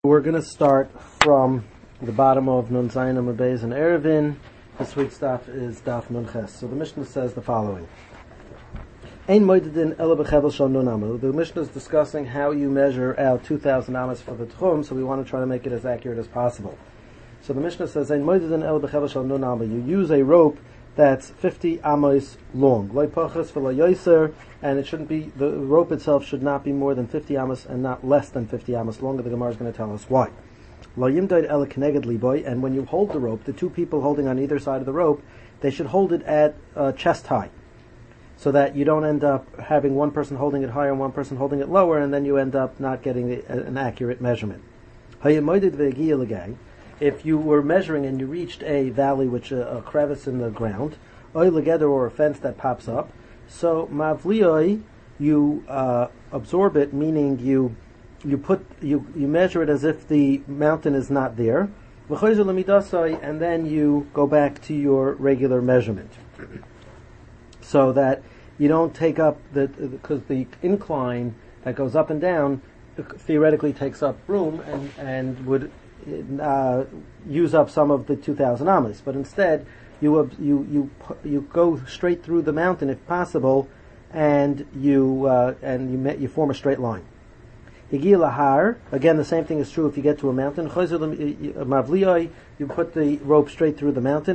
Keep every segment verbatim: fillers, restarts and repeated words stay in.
We're going to start from the bottom of Nun Zayin Amud Beis and Erevin. This week's daf is daf Nun Ches. So the Mishnah says the following. Ein moededin ela b'chevel shel nun amal. The Mishnah is discussing how you measure out two thousand amas for the tchum, so we want to try to make it as accurate as possible. So the Mishnah says, Ein moededin ela b'chevel shel nun amal. You use a rope that's fifty amos long. Lo pachas v'lo yoser, and it shouldn't be, the rope itself should not be more than fifty amos and not less than fifty amos long. The Gemara is going to tell us why. Lo yimdod ela keneged liboy, and when you hold the rope, the two people holding on either side of the rope, they should hold it at uh, chest high, so that you don't end up having one person holding it higher and one person holding it lower, and then you end up not getting the, uh, an accurate measurement. If you were measuring and you reached a valley, which uh, a crevice in the ground, or a fence that pops up, so mavlioi, you uh, absorb it, meaning you you put you you measure it as if the mountain is not there, and then you go back to your regular measurement, so that you don't take up the because the incline that goes up and down theoretically takes up room and and would uh, use up some of the two thousand amas, but instead you you you you go straight through the mountain if possible, and you uh, and you you form a straight line. Higi lahar, again the same thing is true if you get to a mountain. Mavlioi, you put the rope straight through the mountain,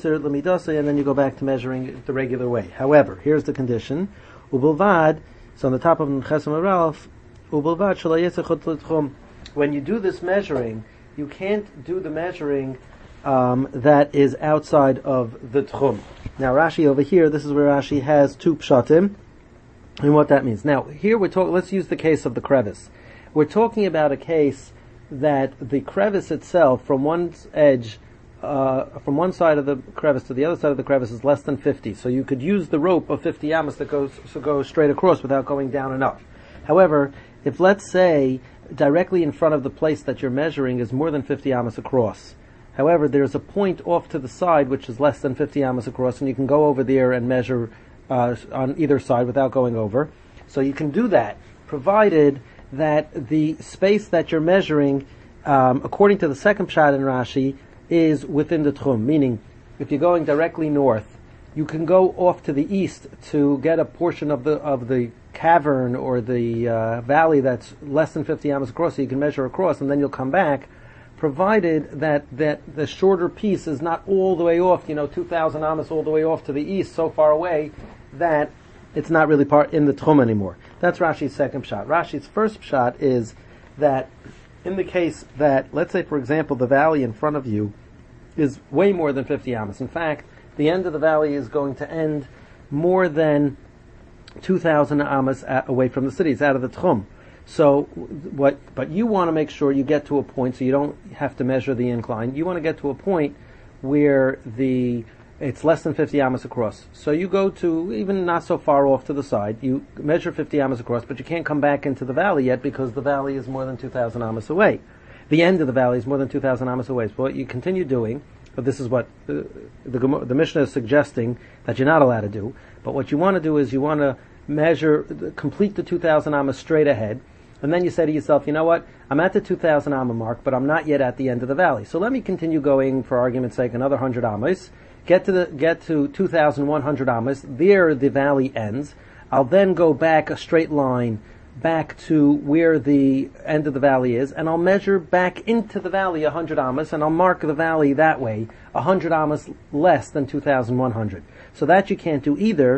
and then you go back to measuring it the regular way. However, here's the condition. Ubulvad, so on the top of Chesam Ralph, Ubulvad shalayesachot. When you do this measuring, you can't do the measuring um, that is outside of the tchum. Now Rashi over here, this is where Rashi has two pshatim, and what that means. Now here we're talking. Let's use the case of the crevice. We're talking about a case that the crevice itself, from one edge, uh, from one side of the crevice to the other side of the crevice, is less than fifty. So you could use the rope of fifty amas that goes so goes straight across without going down and up. However, if let's say directly in front of the place that you're measuring is more than fifty amas across, however, there's a point off to the side which is less than fifty amas across, and you can go over there and measure uh, on either side without going over. So you can do that, provided that the space that you're measuring, um, according to the second pshat in Rashi, is within the tchum. Meaning, if you're going directly north, you can go off to the east to get a portion of the of the cavern or the uh, valley that's less than fifty amas across, so you can measure across, and then you'll come back, provided that, that the shorter piece is not all the way off, you know, two thousand amas all the way off to the east, so far away that it's not really part in the tchum anymore. That's Rashi's second pshat. Rashi's first pshat is that in the case that, let's say for example, the valley in front of you is way more than fifty amas. In fact, the end of the valley is going to end more than two thousand amas away from the city. It's out of the tchum. So, what? But you want to make sure you get to a point, so you don't have to measure the incline. You want to get to a point where the it's less than fifty amas across. So you go to, even not so far off to the side, you measure fifty amas across, but you can't come back into the valley yet because the valley is more than two thousand amas away. The end of the valley is more than two thousand amas away. So what you continue doing, but this is what the, the, the Mishnah is suggesting that you're not allowed to do, but what you want to do is you want to measure, complete the two thousand amas straight ahead, and then you say to yourself, you know what, I'm at the two thousand amma mark, but I'm not yet at the end of the valley. So let me continue going, for argument's sake, another one hundred amas, get to the, get to two thousand one hundred amas, there the valley ends. I'll then go back a straight line back to where the end of the valley is, and I'll measure back into the valley one hundred amas, and I'll mark the valley that way, one hundred amas less than two thousand one hundred. So that you can't do either.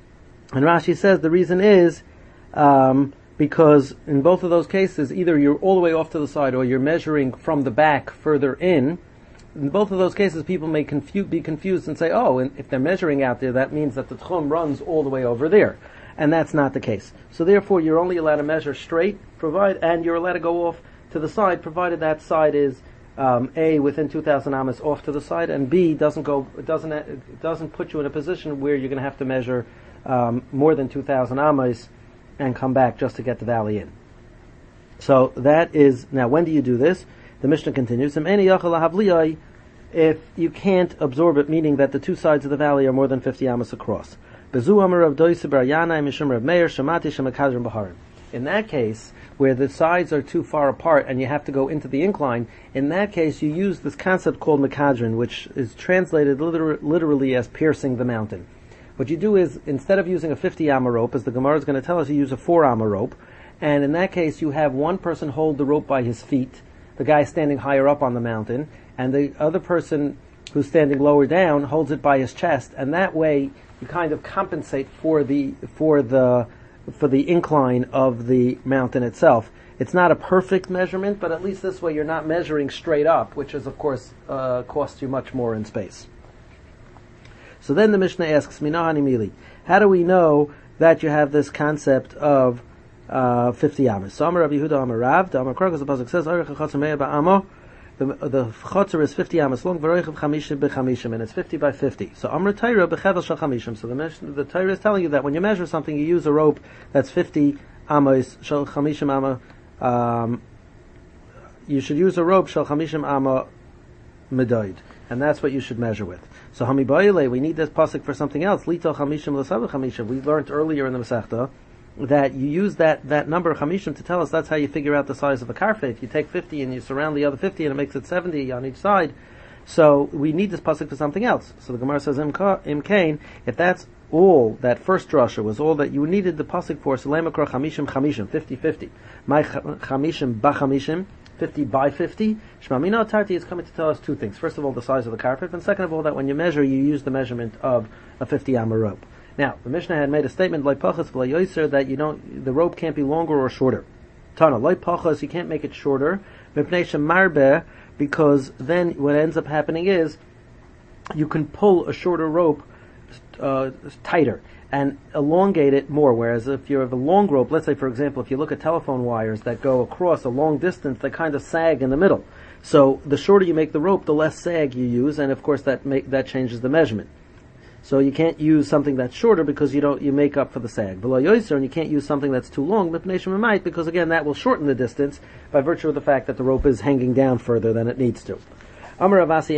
And Rashi says the reason is um, because in both of those cases, either you're all the way off to the side or you're measuring from the back further in. In both of those cases, people may confu- be confused and say, oh, and if they're measuring out there, that means that the tchum runs all the way over there. And that's not the case. So therefore, you're only allowed to measure straight, provide, and you're allowed to go off to the side, provided that side is um, A, within two thousand amas off to the side, and B, doesn't go, doesn't doesn't put you in a position where you're going to have to measure Um, more than two thousand amas and come back just to get the valley in. So that is, now when do you do this? The Mishnah continues, if you can't absorb it, meaning that the two sides of the valley are more than fifty amas across. In that case, where the sides are too far apart and you have to go into the incline, in that case you use this concept called Mekadron, which is translated liter- literally as piercing the mountain. What you do is, instead of using a fifty amma rope, as the Gemara is going to tell us, you use a four amma rope, and in that case you have one person hold the rope by his feet, the guy standing higher up on the mountain, and the other person who's standing lower down holds it by his chest, and that way you kind of compensate for the for the for the incline of the mountain itself. It's not a perfect measurement, but at least this way you're not measuring straight up, which is of course uh, costs you much more in space. So then the Mishnah asks, Minahani Mili, how do we know that you have this concept of uh, fifty amas? So Amar Rav Yehuda Amar Rav, the Amar Krokas, the pasuk says, Arich HaChotzer Me'er Ba'amo, the the Chotzer is fifty amas long, V'roichav Chamishim B'Chamishim, and it's fifty by fifty. So Amar Taira B'Chevel Shal Chamishim. So the Mishnah, the Taira is telling you that when you measure something, you use a rope that's fifty amas, Shal Chamishim Amma, um, you should use a rope, Shal Chamishim Amma Medoid. And that's what you should measure with. So Hami Ba'ile, we need this pasuk for something else. Lito Chamishim L'Sav Chamishim. We learned earlier in the Masechta that you use that, that number Chamishim to tell us that's how you figure out the size of a karfe. If you take fifty and you surround the other fifty and it makes it seventy on each side. So we need this pasuk for something else. So the Gemara says, Im Kain, if that's all, that first drasha was all that you needed the pasuk for, so Lemakra Chamishim Chamishim, fifty fifty. My Chamishim B'Chamishim, fifty by fifty. Shmamina Tarti is coming to tell us two things. First of all, the size of the carpet, and second of all, that when you measure, you use the measurement of a fifty amma rope. Now, the Mishnah had made a statement, like pachas v'layoser, that you don't, the rope can't be longer or shorter. Tana, like pachas, you can't make it shorter, because then what ends up happening is, you can pull a shorter rope uh, tighter and elongate it more, whereas if you have a long rope, let's say for example, if you look at telephone wires that go across a long distance, they kind of sag in the middle. So the shorter you make the rope, the less sag you use, and of course that make, that changes the measurement. So you can't use something that's shorter because you don't, you make up for the sag. Below yoiser, and you can't use something that's too long, because again that will shorten the distance by virtue of the fact that the rope is hanging down further than it needs to. Amar Avasi,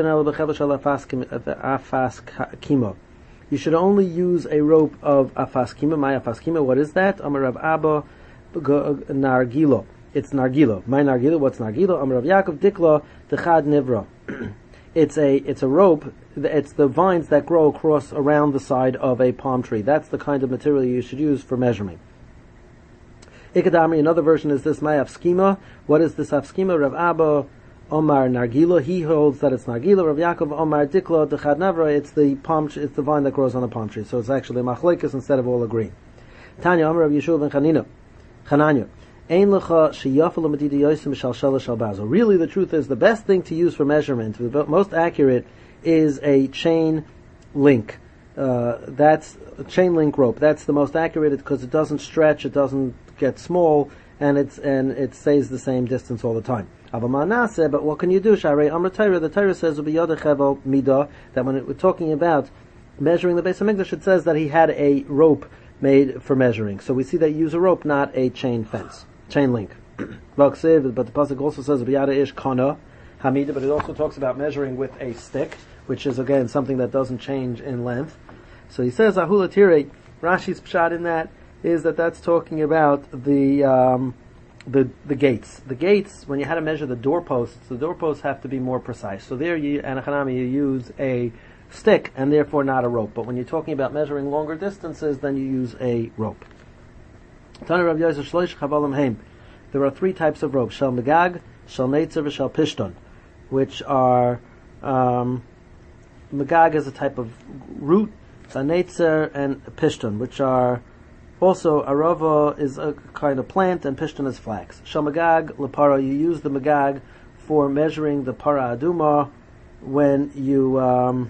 you should only use a rope of afaskima. My afaskima, what is that? Amar Rav Abba nargilo. It's nargilo. My nargilo, what's nargilo? Amar Rav Yaakov dikla dechad nivra. It's a it's a rope. It's the vines that grow across around the side of a palm tree. That's the kind of material you should use for measuring. Ikadamri, another version is this my afskima. What is this afskima? Rav Abba Omar Nargila, he holds that it's Nargila. Rav Yaakov Omar Dikla Dechad Navra, it's the palm, it's the vine that grows on a palm tree. So it's actually machlekes instead of all agreeing. Tanya Omar Rav Yeshua ben Chanina, Chananya, Ein lecha sheyafel medida yosim shal shalosh shal bazo. Really, the truth is the best thing to use for measurement, the most accurate, is a chain link. Uh, that's a chain link rope. That's the most accurate because it doesn't stretch, it doesn't get small, and it's and it stays the same distance all the time. But what can you do? Sharei Amr Torah, the Torah says mida, that when it, we're talking about measuring the Beis Hamikdash, it says that he had a rope made for measuring. So we see that you use a rope, not a chain fence, chain link. But the pasuk also says biyada ish kana hamida, but it also talks about measuring with a stick, which is again something that doesn't change in length. So he says ahula tirei. Rashi's pshat in that is that that's talking about the um, the the gates. The gates, when you had to measure the doorposts, the doorposts have to be more precise. So there, you anachanami, you use a stick and therefore not a rope. But when you're talking about measuring longer distances, then you use a rope. There are three types of ropes: shel megag, shel neitzer, shel pishton, which are um, megag is a type of root, neitzer, and pishton, which are also, arava is a kind of plant, and pishton is flax. Shel megag lepara, you use the megag for measuring the para aduma. When you um,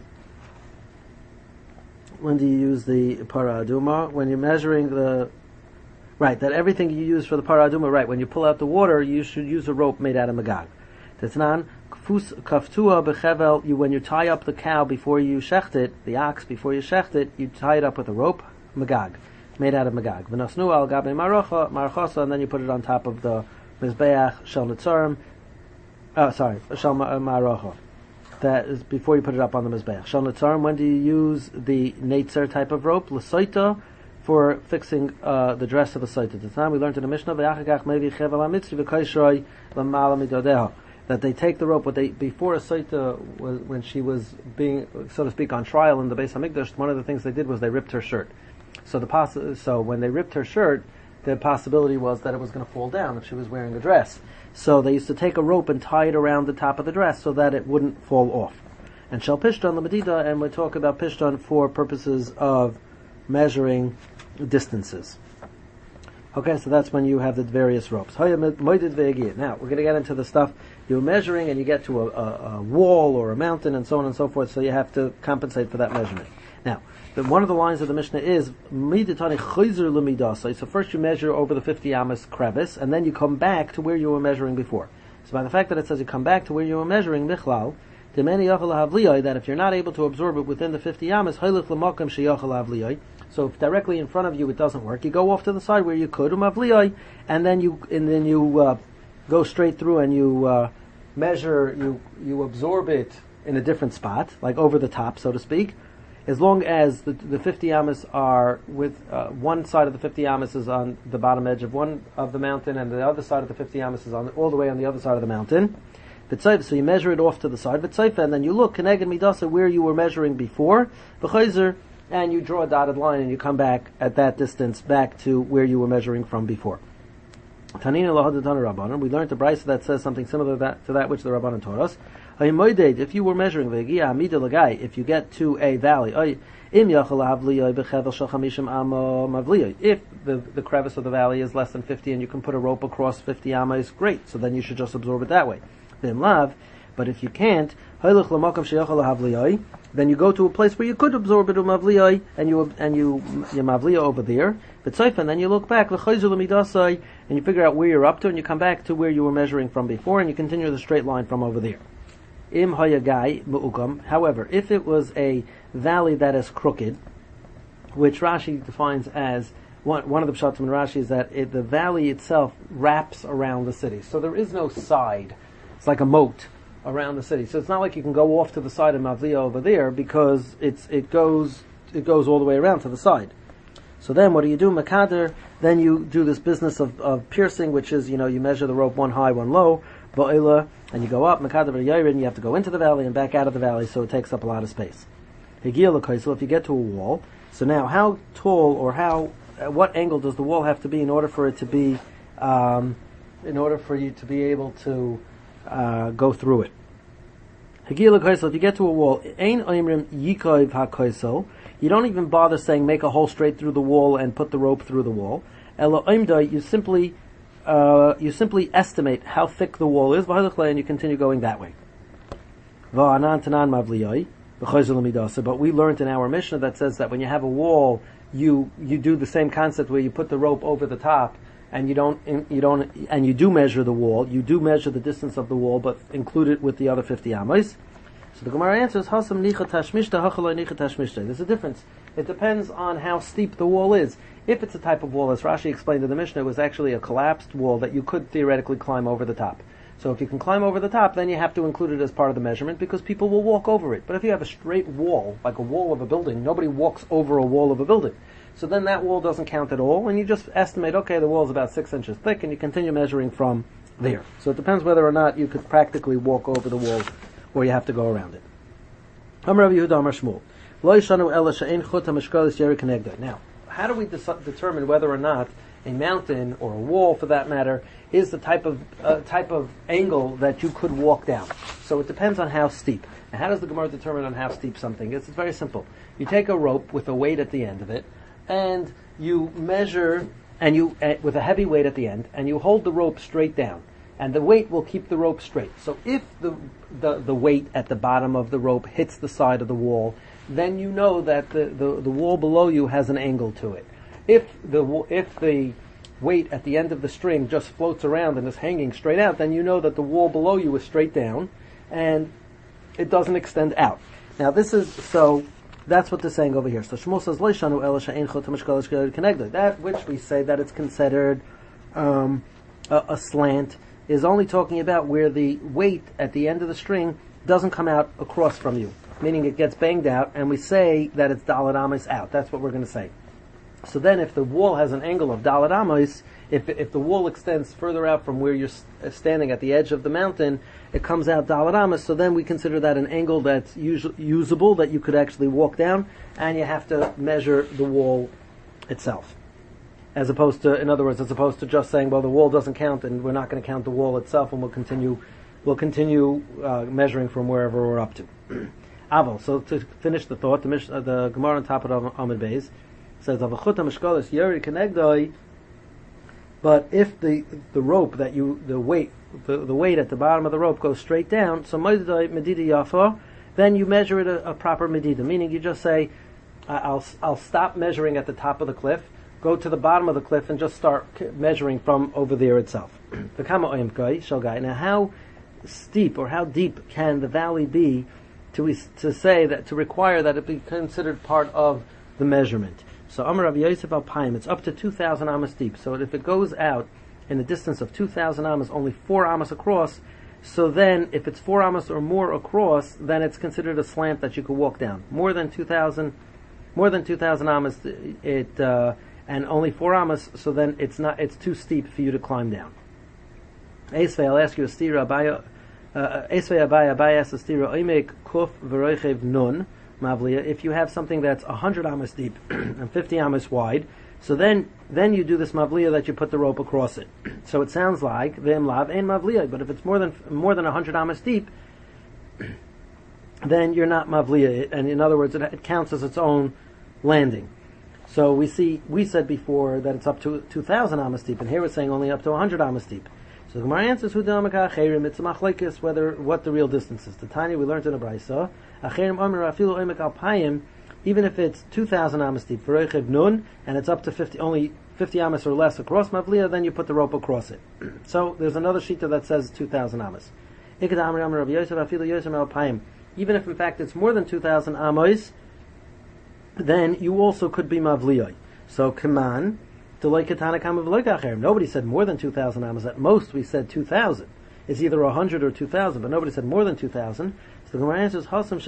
when do you use the para aduma? When you're measuring the right, that everything you use for the para aduma, right? When you pull out the water, you should use a rope made out of megag. Tetznan kaftua bechevel. You when you tie up the cow before you shecht it, the ox before you shecht it, you tie it up with a rope, megag, made out of megag. V'nosnu al gabe marocha, marachasa, and then you put it on top of the mizbeach shel netzarim. Oh, sorry, shel marocha. That is before you put it up on the mizbeach. Shel netzarim. When do you use the netzer type of rope? L'soita for fixing uh, the dress of a site. At the time we learned in the Mishnah that they take the rope. What they before a saita was when she was being, so to speak, on trial in the Beis Hamikdash. One of the things they did was they ripped her shirt. So the poss- so when they ripped her shirt, the possibility was that it was going to fall down if she was wearing a dress. So they used to take a rope and tie it around the top of the dress so that it wouldn't fall off. And shel pishton l'medida, and we talk about pishton for purposes of measuring distances. Okay, so that's when you have the various ropes. Now, we're going to get into the stuff you're measuring, and you get to a, a, a wall or a mountain and so on and so forth, so you have to compensate for that measurement. Now, the, one of the lines of the Mishnah is, so first you measure over the fifty amas crevice, and then you come back to where you were measuring before. So by the fact that it says you come back to where you were measuring, michlal, that if you're not able to absorb it within the fifty amas, so if directly in front of you it doesn't work, you go off to the side where you could, and then you and then you uh, go straight through and you uh, measure, you you absorb it in a different spot, like over the top, so to speak. As long as the, the fifty amas are with uh, one side of the fifty amas is on the bottom edge of one of the mountain, and the other side of the fifty amas is on all the way on the other side of the mountain. So you measure it off to the side, and then you look keneged midasa where you were measuring before, and you draw a dotted line, and you come back at that distance back to where you were measuring from before. Tanina lahadatan rabbanon. We learned the brayso that says something similar to that, to that which the rabbanon taught us. If you were measuring, if you get to a valley, if the, the crevice of the valley is less than fifty and you can put a rope across fifty amas, great. So then you should just absorb it that way. But if you can't, then you go to a place where you could absorb it, and you and you you mavliya over there. And then you look back, and you figure out where you're up to, and you come back to where you were measuring from before, and you continue the straight line from over there. However, if it was a valley that is crooked, which Rashi defines as one, one of the pshatim in Rashi is that it, the valley itself wraps around the city, so there is no side. It's like a moat around the city. So it's not like you can go off to the side of Mavliya over there, because it's it goes it goes all the way around to the side. So then what do you do? Makader, then you do this business of, of piercing, which is, you know, you measure the rope one high, one low, ba'ila, and you go up, Makader v'yayin, and you have to go into the valley and back out of the valley, so it takes up a lot of space. Higil l'kaisel, if you get to a wall, so now how tall or how, at what angle does the wall have to be in order for it to be, um, in order for you to be able to Uh, go through it. If you get to a wall, you don't even bother saying make a hole straight through the wall and put the rope through the wall. You simply uh, you simply estimate how thick the wall is, and you continue going that way. But we learned in our Mishnah that says that when you have a wall, you you do the same concept where you put the rope over the top, and you don't, you don't, and you do measure the wall. You do measure the distance of the wall, but include it with the other fifty amas. So the Gemara answers, "Hasam nicha tashmishta, hachaloi nicha tashmishta." There's a difference. It depends on how steep the wall is. If it's a type of wall, as Rashi explained in the Mishnah, it was actually a collapsed wall that you could theoretically climb over the top. So if you can climb over the top, then you have to include it as part of the measurement, because people will walk over it. But if you have a straight wall, like a wall of a building, nobody walks over a wall of a building. So then that wall doesn't count at all, and you just estimate, okay, the wall is about six inches thick, and you continue measuring from there. So it depends whether or not you could practically walk over the wall, or you have to go around it. Now, how do we de- determine whether or not a mountain, or a wall for that matter, is the type of uh, type of angle that you could walk down? So it depends on how steep. And how does the Gemara determine on how steep something is? It's very simple. You take a rope with a weight at the end of it, and you measure, and you uh, with a heavy weight at the end, and you hold the rope straight down, and the weight will keep the rope straight. So if the, the the weight at the bottom of the rope hits the side of the wall, then you know that the, the, the wall below you has an angle to it. If the if the weight at the end of the string just floats around and is hanging straight out, then you know that the wall below you is straight down, and it doesn't extend out. Now this is so. That's what they're saying over here. So Shmuel says, that which we say that it's considered um, a, a slant is only talking about where the weight at the end of the string doesn't come out across from you, meaning it gets banged out, and we say that it's daled amas out. That's what we're going to say. So then if the wall has an angle of Dalet Amos, if if the wall extends further out from where you're standing at the edge of the mountain, it comes out Dalet Amos, so then we consider that an angle that's us- usable, that you could actually walk down, and you have to measure the wall itself. As opposed to, in other words, as opposed to just saying, well, the wall doesn't count, and we're not going to count the wall itself, and we'll continue, we'll continue uh, measuring from wherever we're up to. Aval. So to finish the thought, the, Mish, uh, the Gemara on top of Amud Beis says, "Avachuta mishkalis yeri kenegdoi." But if the the rope that you the weight the, the weight at the bottom of the rope goes straight down, so medida yafa, then you measure it a, a proper medida. Meaning, you just say, "I'll I'll stop measuring at the top of the cliff, go to the bottom of the cliff, and just start measuring from over there itself." Now, how steep or how deep can the valley be to to say that to require that it be considered part of the measurement? So Amar Rav Yosef Alpayim, it's up to two thousand amas deep. So if it goes out in a distance of two thousand amas, only four amas across, so then if it's four amas or more across, then it's considered a slant that you could walk down. More than two thousand, more than two thousand amas, it uh, and only four amas, so then it's not it's too steep for you to climb down. Esvei, I'll ask you a stira abaya. Esvei abaya abaya as a stira oimek kuf v'roichev nun. If you have something that's one hundred amas deep and fifty amas wide, so then then you do this mavliya that you put the rope across it. So it sounds like v'em lav ein mavliya, but if it's more than more than one hundred amas deep, then you're not mavliya, and in other words, it, it counts as its own landing. So we see we said before that it's up to two thousand amas deep, and here we're saying only up to one hundred amas deep. So the Gemara answers, "Hu d'amaka acherim." It's a machlekes whether what the real distance is. The Tanya we learned in a brayso, acherim omer afilu oimek alpayim, even if it's two thousand amas deep, v'roichev nun, and it's up to fifty, only fifty amas or less across mavliya, then you put the rope across it. So there's another shita that says two thousand amas. Ikad amri amar Rav Yosef afilu Yosef alpayim. Even if in fact it's more than two thousand amos, then you also could be mavliya. So kaman. Nobody said more than two thousand amas. At most, we said two thousand. It's either one hundred or two thousand, but nobody said more than two thousand. So the Gemara answers,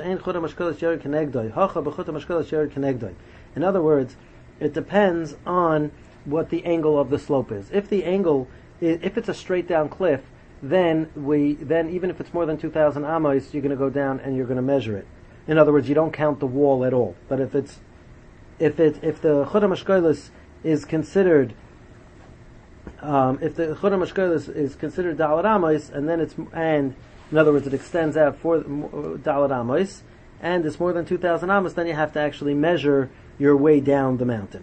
in other words, it depends on what the angle of the slope is. If the angle, if it's a straight down cliff, then we, then even if it's more than two thousand amos, you're going to go down and you're going to measure it. In other words, you don't count the wall at all. But if it's, if it, if the Chudam Ashkolis is considered, um, if the Chudam Ashkolis is considered Dalet Amos, and then it's, and in other words, it extends out for Dalet Amos, and it's more than two thousand Amos, then you have to actually measure your way down the mountain.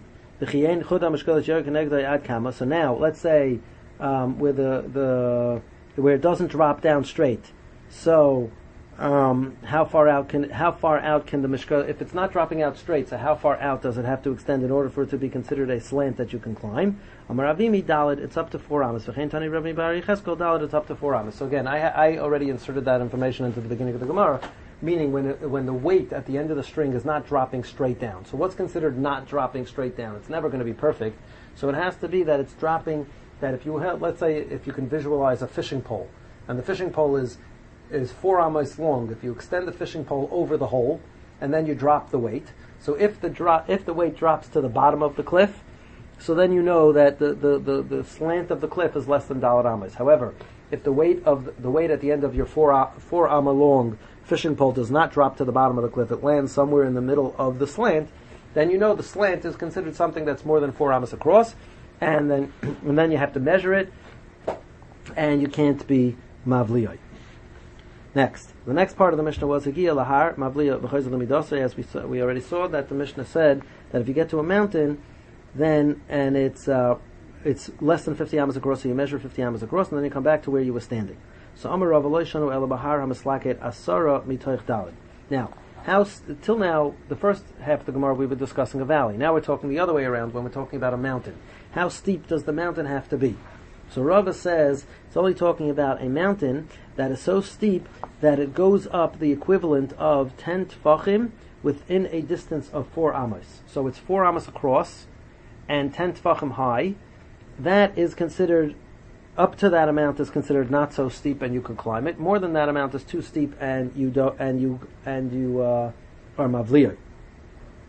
So now, let's say, um, where the, the, where it doesn't drop down straight. So, Um, how far out can how far out can the mishka, if it's not dropping out straight, so how far out does it have to extend in order for it to be considered a slant that you can climb? Amar Avimi Dalid, it's up to four amas. V'chein Tani Rabbi Bari Cheskel Dalid, it's up to four amas. So again, I I already inserted that information into the beginning of the Gemara, meaning when it, when the weight at the end of the string is not dropping straight down. So what's considered not dropping straight down? It's never going to be perfect. So it has to be that it's dropping. That if you have, let's say, if you can visualize a fishing pole, and the fishing pole is is four amos long. If you extend the fishing pole over the hole, and then you drop the weight. So if the drop, if the weight drops to the bottom of the cliff, so then you know that the, the, the, the slant of the cliff is less than Dalet Amos. However, if the weight of the, the weight at the end of your four four amma long fishing pole does not drop to the bottom of the cliff, it lands somewhere in the middle of the slant, then you know the slant is considered something that's more than four amos across, and then and then you have to measure it, and you can't be mavliyah. Next, the next part of the Mishnah was Hagia Lahar Mavliya B'Chayz L'Midosei. As we saw, we already saw that the Mishnah said that if you get to a mountain, then and it's uh, it's less than fifty amos across, so you measure fifty amos across, and then you come back to where you were standing. So Amar Rav Lo Shanu Ela Bahar Hamislaket Asara Mitoich Dalid. Now, how till now the first half of the Gemara we were discussing a valley. Now we're talking the other way around when we're talking about a mountain. How steep does the mountain have to be? So Rava says it's only talking about a mountain that is so steep that it goes up the equivalent of ten tfachim within a distance of four amos. So it's four amos across and ten tfachim high. That is considered, up to that amount is considered not so steep and you can climb it. More than that amount is too steep and you do and you and you uh, are mavliyah.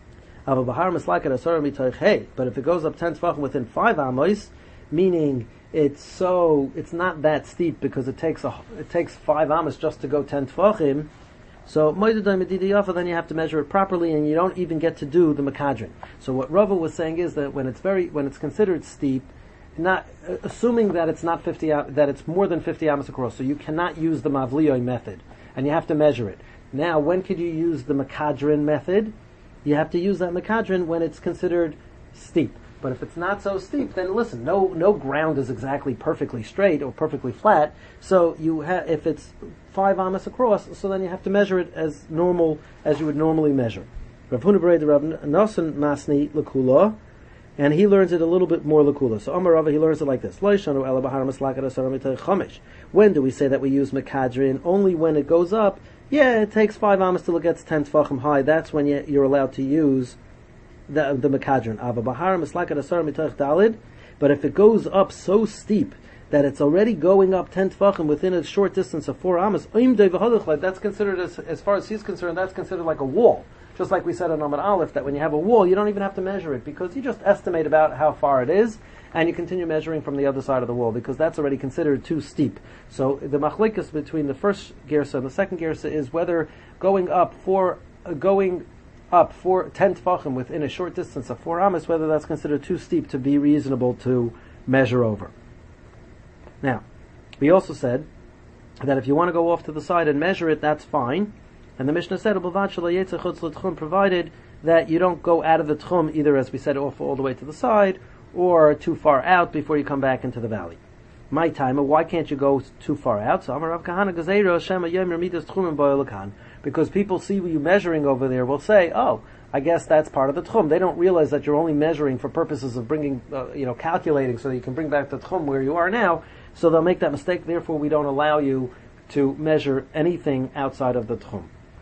Ava Bahar Mislaket Asara Mitoich Hey. But if it goes up ten tefachim within five amos, meaning it's so it's not that steep because it takes a it takes five amos just to go ten tefachim. So then you have to measure it properly, and you don't even get to do the makadrin. So what Rava was saying is that when it's very when it's considered steep, not uh, assuming that it's not fifty that it's more than fifty amos across, so you cannot use the mavliyoi method, and you have to measure it. Now, when could you use the makadrin method? You have to use that makadrin when it's considered steep. But if it's not so steep, then listen, no no ground is exactly perfectly straight or perfectly flat. So you ha- if it's five amos across, so then you have to measure it as normal as you would normally measure. Rav Huna Berei the Rav Nosson Masni Lekula, and he learns it a little bit more Lekula. So Amar Rava, he learns it like this: Lo yishanu ela bahar mislaket asara mitay chomesh. When do we say that we use makadrin? Only when it goes up. Yeah, it takes five amos till it gets ten tefachim high. That's when you, you're allowed to use the the makadron. Ava bahar mislaket asar mitoch dalid. But if it goes up so steep that it's already going up ten tefachim within a short distance of four amos, that's considered, as, as far as he's concerned, that's considered like a wall. Just like we said on Amud Aleph, that when you have a wall, you don't even have to measure it, because you just estimate about how far it is, and you continue measuring from the other side of the wall, because that's already considered too steep. So the machlekes between the first gersa and the second gersa is whether going up for uh, going up for ten tefachim within a short distance of four amos, whether that's considered too steep to be reasonable to measure over. Now, we also said that if you want to go off to the side and measure it, that's fine. And the Mishnah said, provided that you don't go out of the tchum, either, as we said, off all the way to the side, or too far out before you come back into the valley. My time, why can't you go too far out? So Amar Rav Kahana Gezeiro Shema Yomer Midas Tchumim Boyelakan. Because people see you measuring over there, will say, oh, I guess that's part of the tchum. They don't realize that you're only measuring for purposes of bringing, uh, you know, calculating so that you can bring back the tchum where you are now. So they'll make that mistake. Therefore, we don't allow you to measure anything outside of the tchum.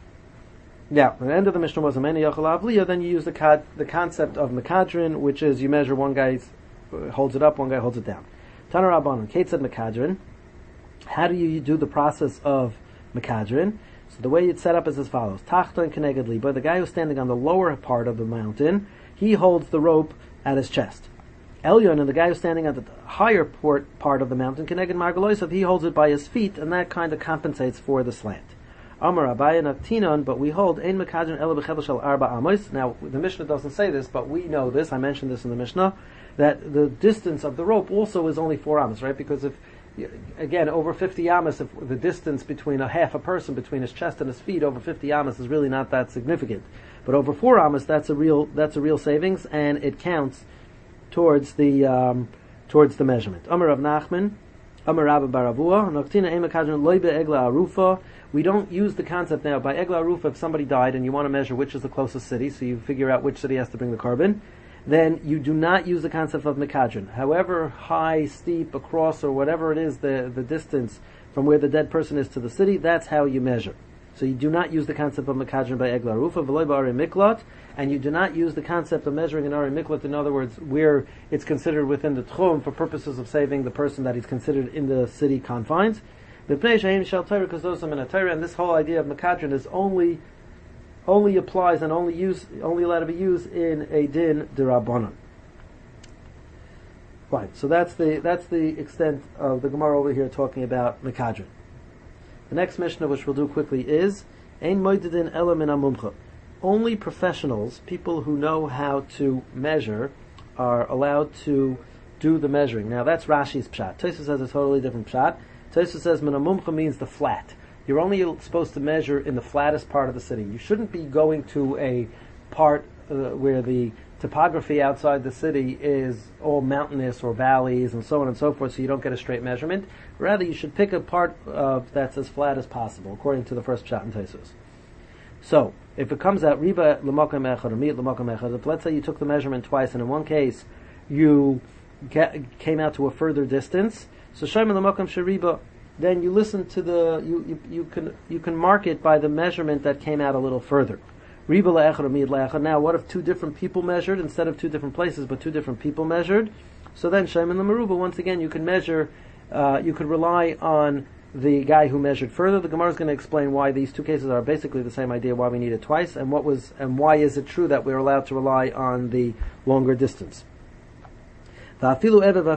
Now, the end of the Mishnah was a meni yachal avliya. Then you use the kad, the concept of makadrin, which is you measure, one guy holds it up, one guy holds it down. Tana Rabbanon, Kate said makadrin. How do you do the process of makadrin? So the way it's set up is as follows: Tachton keneged liba. The guy who's standing on the lower part of the mountain, he holds the rope at his chest. Elyon, and the guy who's standing at the higher port part of the mountain, keneged margaloisav, he holds it by his feet, and that kind of compensates for the slant. Amar Abaye Naftinon, but we hold ein makadrin ela b'chevel shel arba amos. Now the Mishnah doesn't say this, but we know this. I mentioned this in the Mishnah, that the distance of the rope also is only four amos, right? Because if again over fifty amos, if the distance between a half a person between his chest and his feet over fifty amos is really not that significant, but over four amos, that's a real that's a real savings, and it counts towards the um, towards the measurement. Amar Rav Nachman, Amar Rabba Baravua, Noktina ein makadrin loy be'egla arufa. We don't use the concept now by egla arufa. If somebody died and you want to measure which is the closest city, so you figure out which city has to bring the carbon, then you do not use the concept of makadrin. However high, steep, across, or whatever it is, the, the distance from where the dead person is to the city, that's how you measure. So you do not use the concept of makadrin by egla arufa, v'loy ba'ari miklat, and you do not use the concept of measuring an ari miklat, in other words, where it's considered within the tchum for purposes of saving the person that is considered in the city confines. Because those are in a Torah, and this whole idea of makadrin is only only applies and only use only allowed to be used in a din d'Rabbanan. Right. So that's the that's the extent of the Gemara over here talking about makadrin. The next Mishnah, which we'll do quickly, is ein moededin ela min hamumcha. Only professionals, people who know how to measure, are allowed to do the measuring. Now that's Rashi's pshat. Tosfos says a totally different pshat. Tosfos says min hamumcha means the flat. You're only supposed to measure in the flattest part of the city. You shouldn't be going to a part uh, where the topography outside the city is all mountainous or valleys and so on and so forth, so you don't get a straight measurement. Rather, you should pick a part uh, that's as flat as possible, according to the first pshat in Tosfos. So, if it comes out riba l'makom echad or mit l'makom echad, if let's say you took the measurement twice, and in one case you get, came out to a further distance, so shoym l'makom sheriba, then you listen to the you, you you can you can mark it by the measurement that came out a little further. Riba la'echad or mit la'echad. Now, what if two different people measured instead of two different places, but two different people measured? So then shoym l'maruba, once again, you can measure. Uh, you could rely on the guy who measured further. The Gemara is going to explain why these two cases are basically the same idea, why we need it twice, and what was and why is it true that we're allowed to rely on the longer distance. And after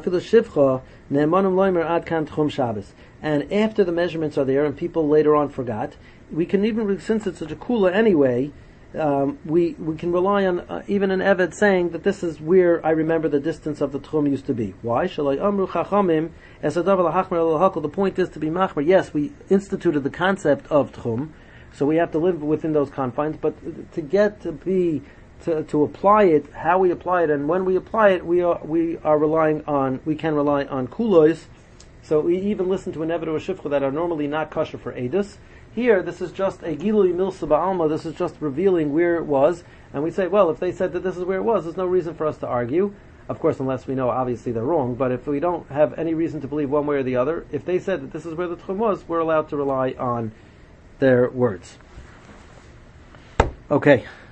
the measurements are there and people later on forgot, we can even, since it's such a kula anyway, um, we we can rely on uh, even an Eved saying that this is where I remember the distance of the tchum used to be. Why? The point is to be machmer. Yes, we instituted the concept of tchum, so we have to live within those confines, but to get to be To, to apply it, how we apply it, and when we apply it, we are we are relying on we can rely on kulois. So we even listen to an Eved or a shifcha that are normally not kosher for edus. Here, this is just a gilui milsa ba'alma. This is just revealing where it was, and we say, well, if they said that this is where it was, there's no reason for us to argue. Of course, unless we know obviously they're wrong. But if we don't have any reason to believe one way or the other, if they said that this is where the tchum was, we're allowed to rely on their words. Okay.